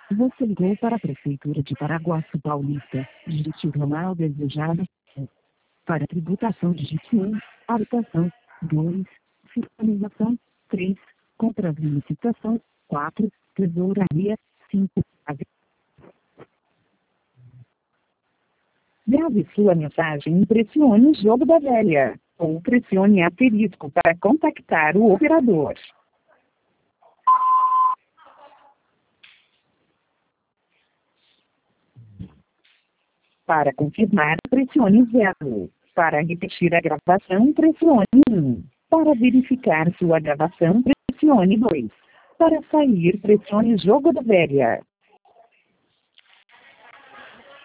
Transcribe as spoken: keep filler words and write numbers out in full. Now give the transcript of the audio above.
Você ligou para a Prefeitura de Paraguaçu Paulista. Digite o ramal desejado. Para tributação, digite um. Habitação. dois. Fiscalização. três. Compras e licitação. quatro. Tesouraria. cinco. Grave sua mensagem e pressione o jogo da velha. Ou pressione asterisco para contactar o operador. Para confirmar, pressione zero. Para repetir a gravação, pressione um. Para verificar sua gravação, pressione dois. Para sair, pressione jogo da velha.